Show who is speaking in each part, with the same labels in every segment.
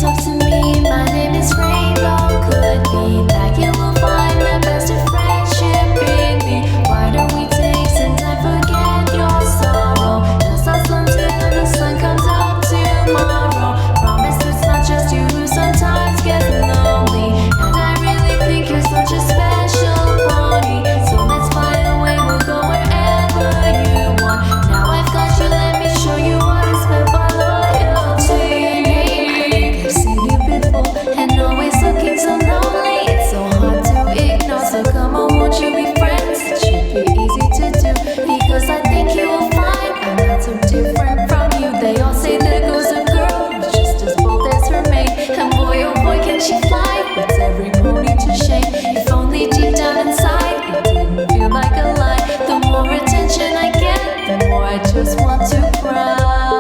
Speaker 1: talk to me, my name is Rainbow. Could be that you will find the best of friendship in me. Why don't we take some time, forget your sorrow? Just us until the sun comes up tomorrow. Promise it's not just you who sometimes gets lonely, and I really think you're such a special pony. So let's fly away, we'll go wherever you want. Now I've got you, let me show you what is meant by loyalty. I've seen you before, and always looking so lonely. It's so hard to ignore, so come on, won't you be friends? It should be easy to do, because I think you will find I'm not so different from you. They all say there goes a girl who's just as bold as her mate, and boy oh boy can she fly, puts every pony to shame. If only deep down inside it didn't feel like a lie. The more attention I get, the more I just want to cry.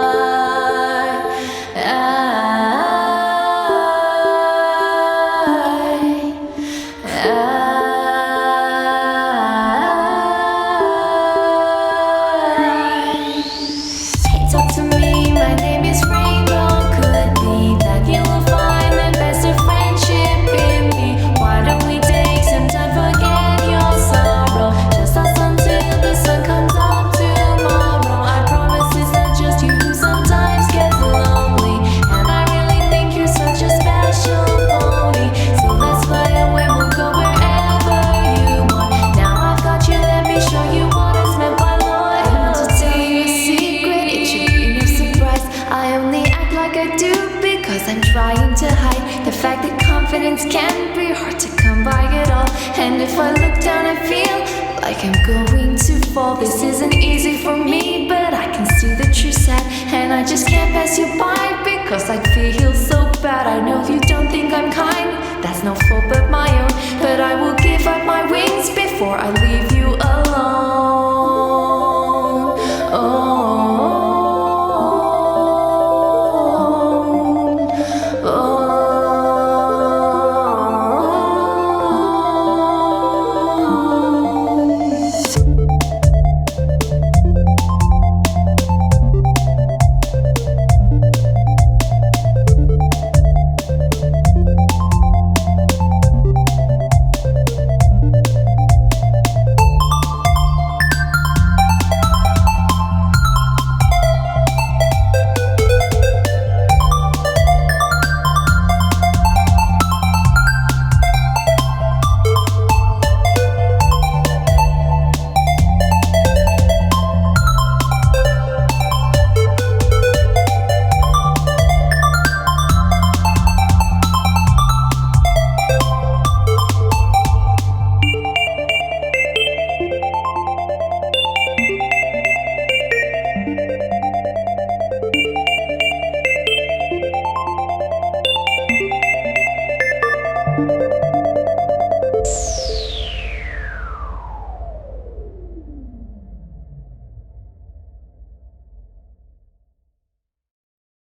Speaker 1: Hey, talk to me, my name is Rainbow. Could be that you will find the best of friendship in me. Why don't we take some time, forget your sorrow? Just us until the sun comes up tomorrow. I promise it's not just you who sometimes gets lonely, and I really think you're such a special pony. So let's fly away, we'll go wherever you want. Now I've got you, let me show you what is meant by loyalty. I want to tell you a secret, it should be no surprise. I only act like I do because I'm trying to hide the fact that confidence can be hard to come by at all. And if I look down, I feel like I'm going to fall. This isn't easy for me, but I can see that you're sad, and I just can't pass you by because I feel so bad. I know you don't think I'm kind, that's no fault but my own, but I will give up my wings before I